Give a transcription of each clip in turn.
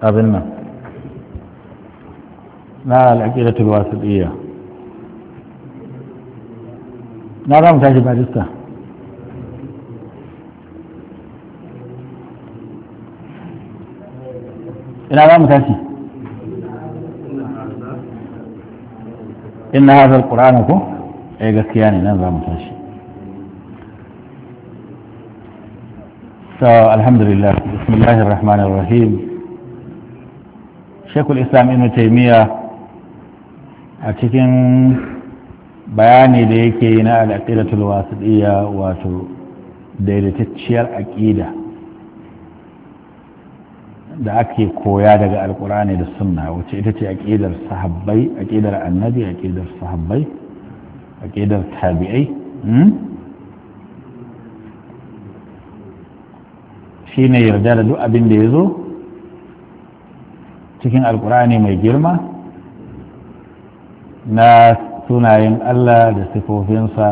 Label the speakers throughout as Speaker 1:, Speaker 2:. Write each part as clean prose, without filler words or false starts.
Speaker 1: abin nan na al'aqidatul wasitiyya na za mu tashi barista ina za mu tashi inna hadha alqur'ana ko gaskiya ne nan za mu tashi الحمد لله بسم الله الرحمن الرحيم شيخ الإسلام ابن تيمية أتكن بياني ديكي نا العقيدة الواسطية واتو daidaitacciyar aƙida da ake koya daga alƙur'ani da sunna wacce ita ce aƙidar sahabbai aƙidar annabi aƙidar sahabbai aƙidar tabi'ai shi ne yarda da duk abin da ya zo cikin alkur'ani mai girma na sunayen Allah da sifofinsa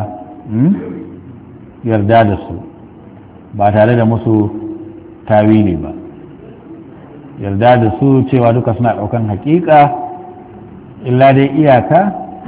Speaker 1: yarda da su ba tare da musu tawili ba yarda da su cewa duka suna ɗaukan haƙiƙa illa dai iyaka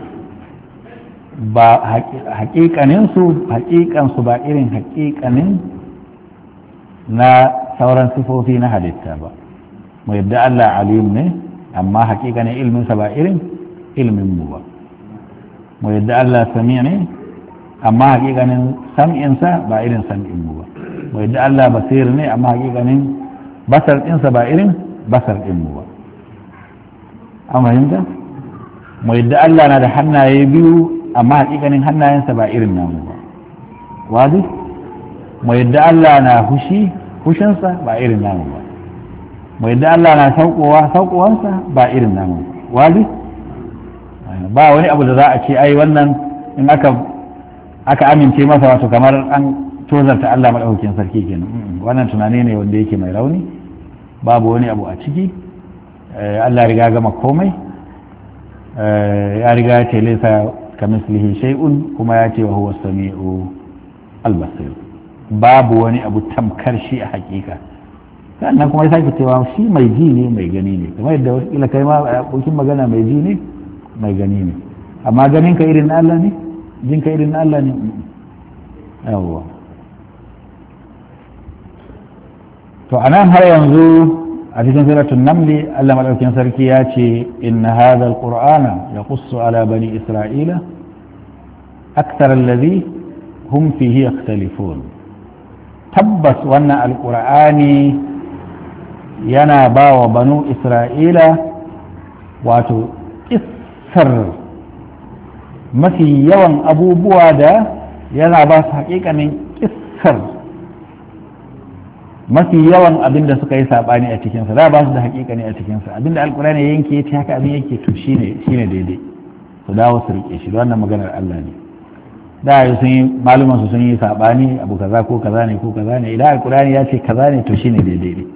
Speaker 1: ba haƙiƙansu ba irin haƙiƙanin na sauran sifofi na halitta ba mu yadda Allah alim ne amma hakikanin ilminsa ba irin ilminmu ba mu yadda Allah sami ne amma hakikanin sam'insa ba irin sam'inmu ba mu yadda Allah basir ne amma hakikanin basar ɗinsa ba irin basar ɗinmu ba an fahimta mu yadda Allah na da hannaye biyu amma hakikanin hannayensa ba irin namu ba wadi mu yadda Allah na hushinsa ba irin namu ba mu yadda Allah na saukowansa ba irin namu wali ba wani abu da za a ce ai wannan in aka amince masa wato kamar an tozarta Allah madaukakin sarki kenan wannan tunani ne wanda yake mai rauni babu wani abu a ciki Allah riga gama komai ya riga ya ce laysa kamislihi shay'un kuma ya ce wa huwa as-sami'u al-basir babu wani abu tamkar shi a hakika sannan kuma ya sake cewa shi mai ji ne mai gani ne kuma yadda wasu kai ma abokin magana mai ji ne mai gani ne amma ganin ka irin na Allah ne jin ka irin na Allah ne yawwa to anan har yanzu a cikin suratul namli Allah madaukakin sarki ya ce inna hadha alqur'ana yaqussu ala bani isra'ila akthar alladhi hum fihi yakhtalifun tabbas wannan alkur'ani yana ba wa banu isra'ila wato kissar mafi yawan abubuwa da yana ba su haƙiƙanin kissar mafi yawan abin da suka yi saɓani a cikinsa za ba su da haƙiƙani a cikinsa abin da alkur'ani ya yanke ya ce haka abin yake to shine daidai su dawo su riƙe shi wannan maganar Allah ne da sun yi malumansu sun yi saɓani abu kaza ko kaza ne ko kaza ne idan alkurani ya ce kaza ne to shine daidai ne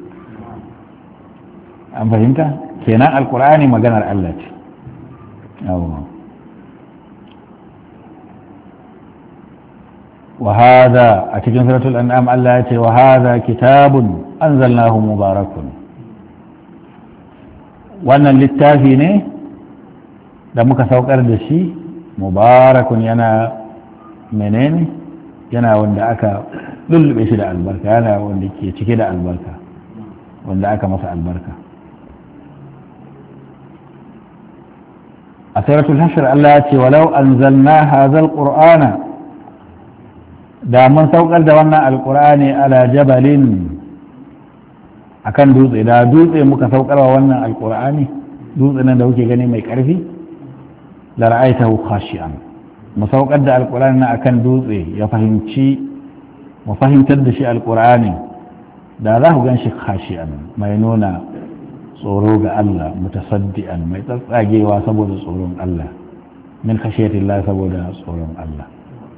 Speaker 1: an fahimta kenan alkurani maganar Allah ce wa hadha a cikin suratul an'am Allah ya ce wa hadha kitabun anzalnahu mubarakun wannan littafi ne da muka saukar da shi mubarakun yana menene yana wanda aka lullube shi da albarka yana wanda ke cike da albarka wanda aka masa albarka a suratul hashr Allah ya ce walau anzalna hadha alqur'ana da mun saukar da wannan alqur'ani ala jabalin akan dutse da dutse muka saukar wa wannan alqur'ani dutse nan da kuke gani mai karfi la ra'aytahu khashi'an mu saukar da alkur'ani na akan dutse ya fahimci mu fahimtar da shi alkur'ani da za ku gan shi khashi'an mai nuna tsoro ga Allah mutasaddian mai tsatsagewa saboda tsoron Allah min khashiyatillah saboda tsoron Allah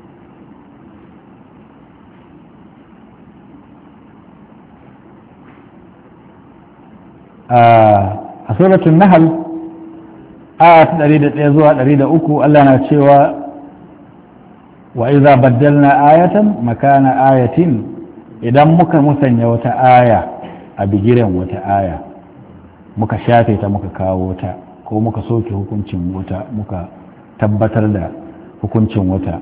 Speaker 1: a suratul nahl aya 101 zuwa 103 Allah na cewa وإذا بدلنا آية مكان آية إذا مك مسنيا وتآية أبجرا وتآية muka shafe ta muka kawo ta ko muka soke hukuncin wata muka tabbatar da hukuncin wata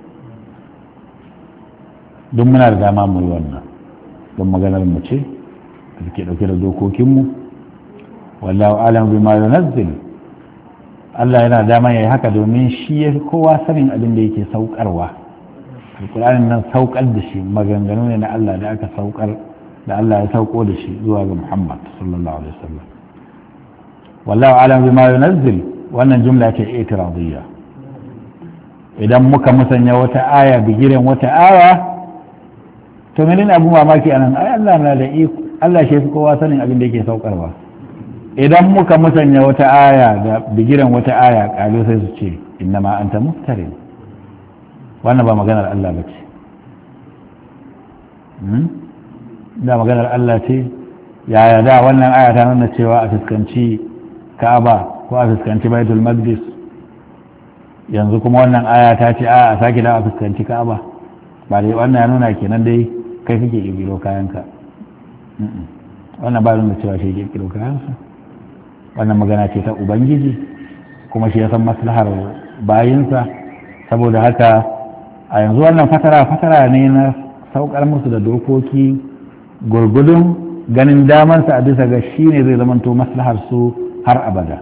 Speaker 1: don muna da dama mu yi wannan don maganar mu ce da ke dauke da dokokinmu wallahu alam bima yunazzil Allah yana dama yayi haka domin shi ya kowa sanin abin da yake saukarwa alqur'anin nan saukar da shi maganganu ne na Allah da aka saukar da Allah ya sauko da shi zuwa ga Muhammad sallallahu alaihi wasallam wallahu alam bima yunazzil wannan jumla ce itiradiyya idan muka musanya wata aya bigiren wata aya to menene abu mamaki anan ai Allah na da iko Allah shi kowa sanin abin da yake saukarwa idan muka musanya wata aya da bigiren wata aya kalu sai su ce innama anta muftarin wannan ba maganar Allah ba ce da maganar Allah ce yaya da wannan aya ta nuna cewa a fuskanci Ka'aba ko a fuskanci Baitul Maqdis yanzu kuma wannan aya ta ce a sake da a fuskanci Ka'aba ba dai wannan ya nuna kenan dai kai kake kirkiro kayanka wannan ba nuna cewa shi kirkiro kayansa wannan magana ce ta Ubangiji kuma shi ya san maslahar bayinsa saboda haka a yanzu wannan fatara ne na saukar musu da dokoki gurgudun ganin damansa a bisa ga shi ne zai zamanto maslahar su har abada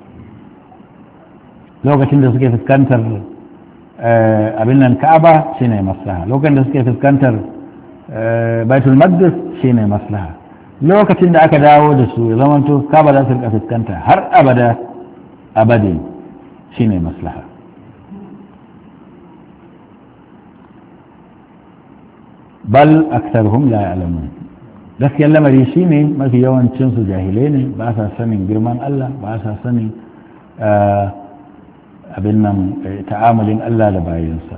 Speaker 1: lokacin da suke fuskantar abin nan Ka'aba shine maslaha lokacin da suke fuskantar Baitul Maqdis shine maslaha lokacin da aka dawo da su ya zamanto Ka'aba za su rika fuskanta har abada abadin shine maslaha bal aktharuhum la ya'lamun gaskiyar lamari shine mafi yawancin su jahilai ne ba sa sanin girman Allah ba sa sanin abin nan ta'amulin Allah da bayansa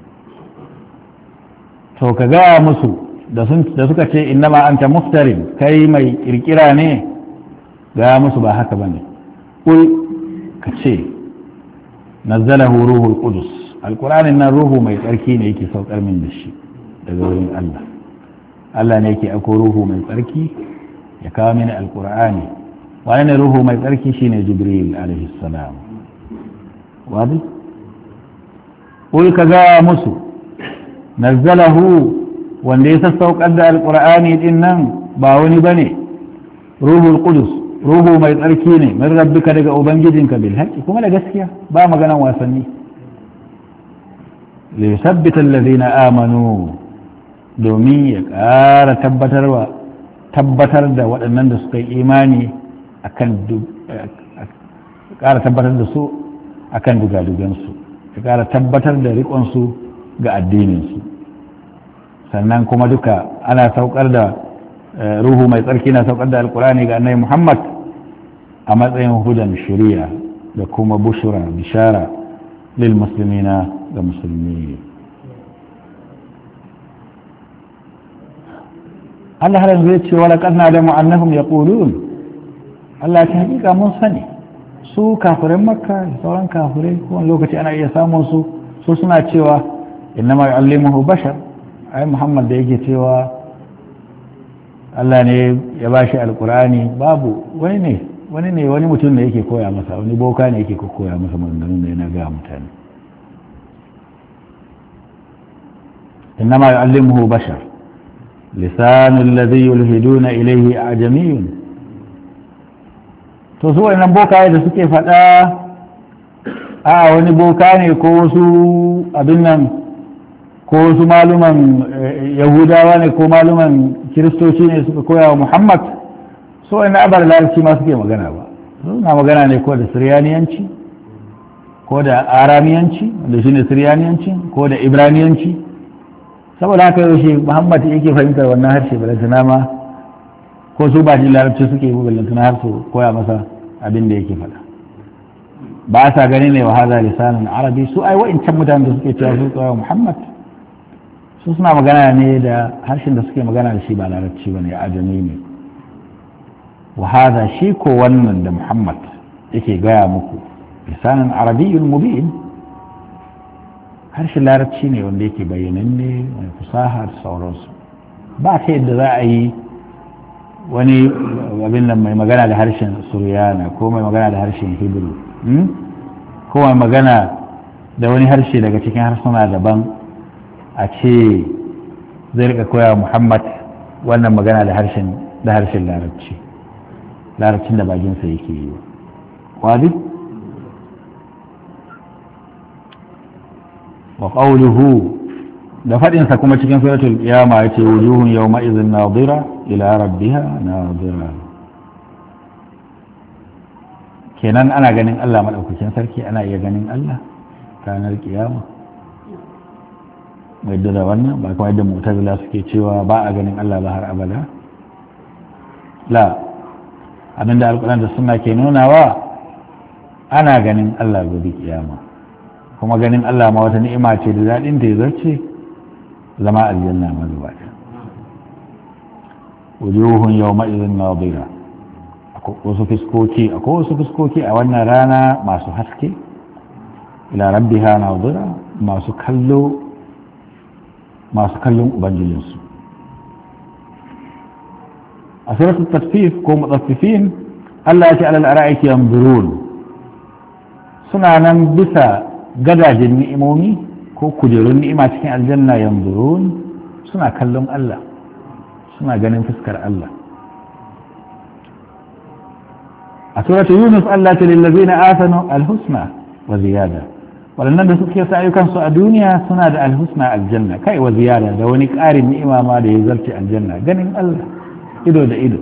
Speaker 1: to ka gaya musu da suka ce innama anta muftarin kai mai kirkira ne gaya musu ba haka bane kul ka ce nazzalahu ruhul qudus alqur'anin nan ruhu mai tsarki ne yake saukar min da shi daga wurin Allah Allah ne yake ako ruhu mai tsarki ya kawo mini alqur'ani wani ne ruhu mai tsarki shine jibril alaihi salam wadi kul ka gaya musu nazzalahu wanda ya sassaukar da alqur'ani din nan ba wani bane ruhul qudus ruhu mai tsarki ne min rabbika daga ubangijinka bil haqqi kuma da gaskiya ba maganan wasanni li yusabbita alladhina amanu domin ya ƙara tabbatar da waɗannan da suka yi imani ƙara tabbatar da su akan dugadugansu ya ƙara tabbatar da riƙonsu ga addininsu sannan kuma duka ana saukar da ruhu mai tsarki na saukar da alkurani ga annabi Muhammad a matsayin hudan shari'a da kuma bushura bishara lil muslimina ga musulmi Allah har yanzu ya ce wala qadna da annahum yaqulun Allah ta hakika mun sani su kafirin makka da sauran kafirai kowane lokaci ana iya samun su suna cewa innama yu'allimuhu bashar ai Muhammad da yake cewa Allah ne ya bashi alkurani babu wani mutum ne yake koya masa wani boka ne yake koya masa maganganun da yana ga mutane innama yu'allimuhu bashar lisanu alladhi yulhiduna ilayhi ajamiyun to su wannan bokaye da suke faɗa a wani boka ne ko wasu abin nan ko wasu maluman yahudawa ne ko maluman kiristoci ne suka koya wa Muhammad so wani abar larabci ma suke magana ba suna magana ne ko da siryaniyanci ko da aramiyanci wanda shi ne siryaniyanci ko da ibraniyanci saboda haka yaushe Muhammad yake fahimtar wannan harshe balantana ma ko su ba shi larabci suke yi balantana har su koya masa abin da yake faɗa ba sa gani ne wa haza lisanin arabi su ai wa'incan mutanen da suke cewa su koya Muhammad su suna magana ne da harshen da suke magana da shi ba larabci ba ne ajami ne wa haza shi ko wannan da Muhammad yake gaya muku lisanin arabiyyun mubin harshen larabci ne wanda yake bayyananne mai fasaha da sauransu ba ta yadda za a yi wani abin nan mai magana da harshen suryana ko mai magana da harshen hebrew ko mai magana da wani harshe daga cikin harsuna daban a ce zai rika koya muhammad wannan magana da harshen larabcin da bakinsa yake yi wadi wa qawluhu da faɗinsa kuma cikin suratul qiyama yace wujuhun yawma idhin nadira ila rabbiha nadira kenan ana ganin Allah madaukakin sarki ana iya ganin Allah ranar kiyama mai da wannan ba kuma yadda mu'tazila suke cewa ba a ganin Allah ba har abada la abinda alquran da sunna ke nunawa ana ganin Allah gobe kiyama kuma ganin Allah ma wata ni'ima ce da dadin ta zarce zama aljanna ma gaba ɗaya wujuhun yawma idhin nadira akwai wasu fuskoki a wannan rana masu haske ila rabbiha nadira masu kallon ubangijinsu a suratul tasfif ko mutaffifin Allah ya ce alal ara'iki yanzurun suna nan bisa gadajen ni'imomi ko kujerun ni'ima cikin aljanna yanzurun suna kallon Allah suna ganin fuskar Allah a suratul yunus Allah ta lillazina asanu alhusna wa ziyada waɗannan da suke sa ayyukansu a duniya suna da alhusna aljanna kai wa ziyada da wani ƙarin ni'ima ma da ya zarce aljanna ganin Allah ido da ido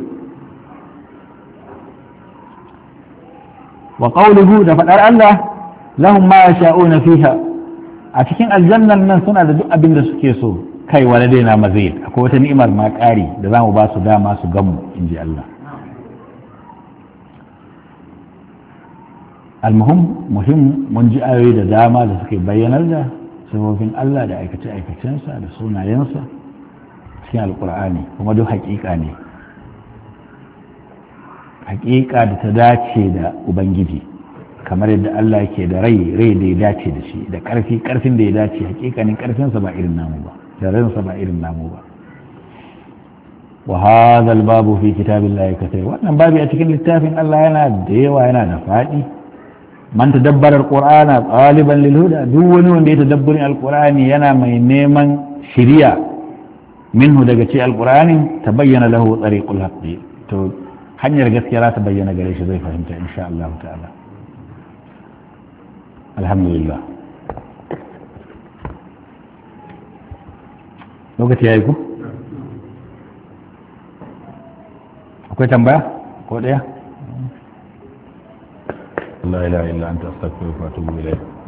Speaker 1: wa qawluhu da faɗar Allah lahum ma yasha'una fiha a cikin aljannan nan suna da duk abin da suke so kai wala dai na mazid akwai wata ni'imar ma ƙari da zamu ba su dama su gamu inji Allah muhim mun ji ayoyi da dama da suke bayyanar da sabobin Allah da aikace-aikacensa da sunayensa cikin alkur'ani kuma duk haƙiƙa ne haƙiƙa da ta dace da ubangiji kamar yadda Allah yake da rai da ya dace da shi da ƙarfin da ya dace haƙiƙanin ƙarfinsa ba irin namu ba da ransa ba irin namu ba wa hadha al-babu fi kitabillahi kathir wannan babu a cikin littafin Allah yana da yawa yana da faɗi man tadabbara alqur'ana taliban lil huda duk wani wanda ya tadabburi alqur'ani yana mai neman shiriya minhu daga ci alqur'ani tabayyana lahu tariqul haqqi to hanyar gaskiya za ta bayyana gare shi zai fahimta insha Allah ta'ala alhamdulillah lokaci yayi ku akwai tambaya ko daya لا إله إلا أنت أستغفرك وأتوب إليك